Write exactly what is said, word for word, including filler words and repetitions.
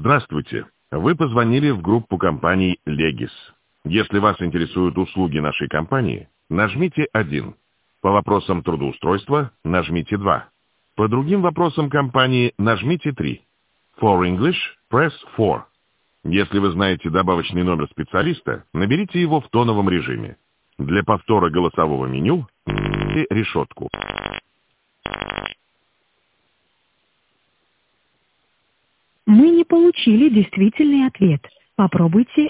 Здравствуйте. Вы позвонили в группу компаний «Легис». Если вас интересуют услуги нашей компании, нажмите один. По вопросам трудоустройства нажмите два. По другим вопросам компании нажмите три. For English, press four. Если вы знаете добавочный номер специалиста, наберите его в тоновом режиме. Для повтора голосового меню нажмите решетку. Мы не получили действительный ответ. Попробуйте